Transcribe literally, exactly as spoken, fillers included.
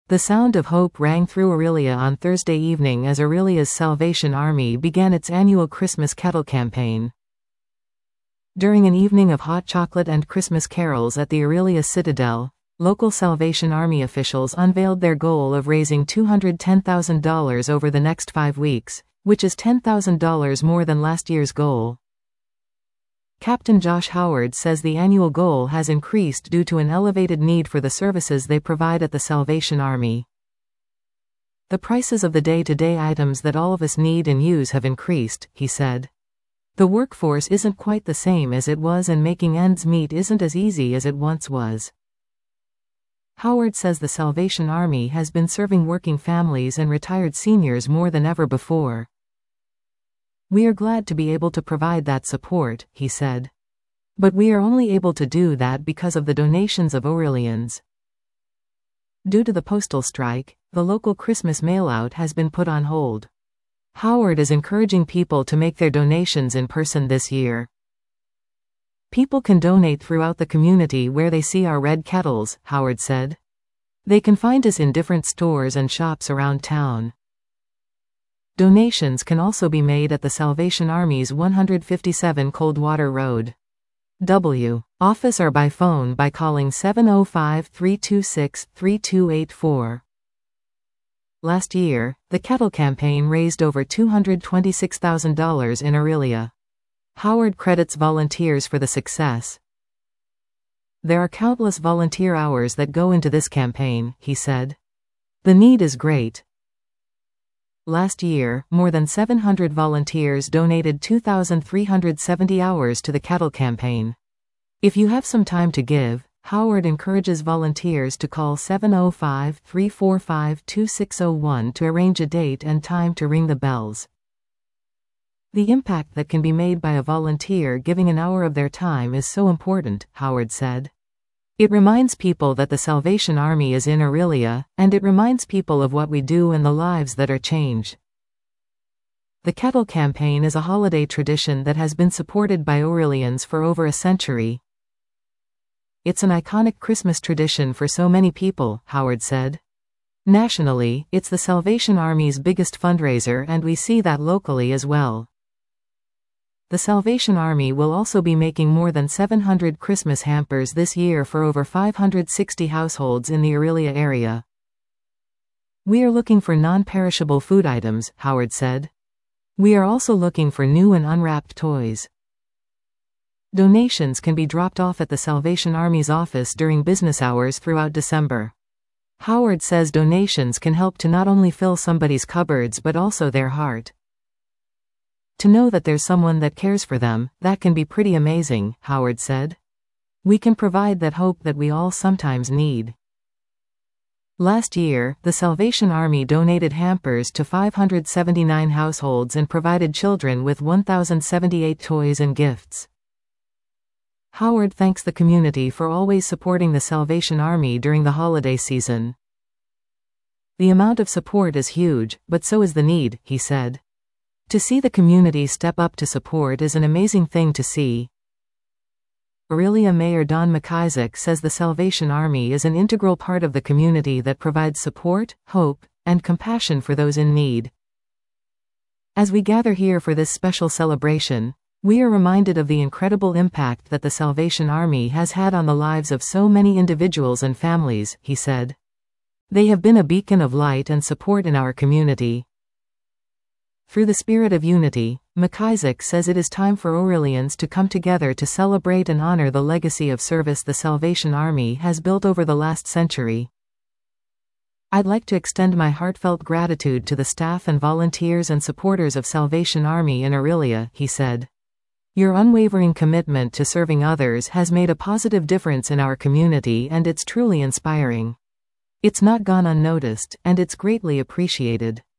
The sound of hope rang through Orillia on Thursday evening as Orillia's Salvation Army began its annual Christmas kettle campaign. During an evening of hot chocolate and Christmas carols at the Orillia Citadel, local Salvation Army officials unveiled their goal of raising two hundred ten thousand dollars over the next five weeks, which is ten thousand dollars more than last year's goal. Captain Josh Howard says the annual goal has increased due to an elevated need for the services they provide at the Salvation Army. The prices of the day-to-day items that all of us need and use have increased, he said. The workforce isn't quite the same as it was, and making ends meet isn't as easy as it once was. Howard says the Salvation Army has been serving working families and retired seniors more than ever before. We are glad to be able to provide that support, he said. But we are only able to do that because of the donations of Orillians. Due to the postal strike, the local Christmas mail-out has been put on hold. Howard is encouraging people to make their donations in person this year. People can donate throughout the community where they see our red kettles, Howard said. They can find us in different stores and shops around town. Donations can also be made at the Salvation Army's one fifty-seven Coldwater Road. W. Office or by phone by calling seven oh five, three two six, three two eight four. Last year, the kettle campaign raised over two hundred twenty-six thousand dollars in Orillia. Howard credits volunteers for the success. There are countless volunteer hours that go into this campaign, he said. The need is great. Last year, more than seven hundred volunteers donated two thousand three hundred seventy hours to the kettle campaign. If you have some time to give, Howard encourages volunteers to call seven oh five, three four five, two six oh one to arrange a date and time to ring the bells. The impact that can be made by a volunteer giving an hour of their time is so important, Howard said. It reminds people that the Salvation Army is in Orillia, and it reminds people of what we do and the lives that are changed. The kettle campaign is a holiday tradition that has been supported by Orillians for over a century. It's an iconic Christmas tradition for so many people, Howard said. Nationally, it's the Salvation Army's biggest fundraiser, and we see that locally as well. The Salvation Army will also be making more than seven hundred Christmas hampers this year for over five hundred sixty households in the Orillia area. We are looking for non-perishable food items, Howard said. We are also looking for new and unwrapped toys. Donations can be dropped off at the Salvation Army's office during business hours throughout December. Howard says donations can help to not only fill somebody's cupboards but also their heart. To know that there's someone that cares for them, that can be pretty amazing, Howard said. We can provide that hope that we all sometimes need. Last year, the Salvation Army donated hampers to five hundred seventy-nine households and provided children with one thousand seventy-eight toys and gifts. Howard thanks the community for always supporting the Salvation Army during the holiday season. The amount of support is huge, but so is the need, he said. To see the community step up to support is an amazing thing to see. Orillia Mayor Don McIsaac says the Salvation Army is an integral part of the community that provides support, hope, and compassion for those in need. As we gather here for this special celebration, we are reminded of the incredible impact that the Salvation Army has had on the lives of so many individuals and families, he said. They have been a beacon of light and support in our community. Through the spirit of unity, McIsaac says it is time for Orillians to come together to celebrate and honor the legacy of service the Salvation Army has built over the last century. I'd like to extend my heartfelt gratitude to the staff and volunteers and supporters of Salvation Army in Orillia, he said. Your unwavering commitment to serving others has made a positive difference in our community, and it's truly inspiring. It's not gone unnoticed, and it's greatly appreciated.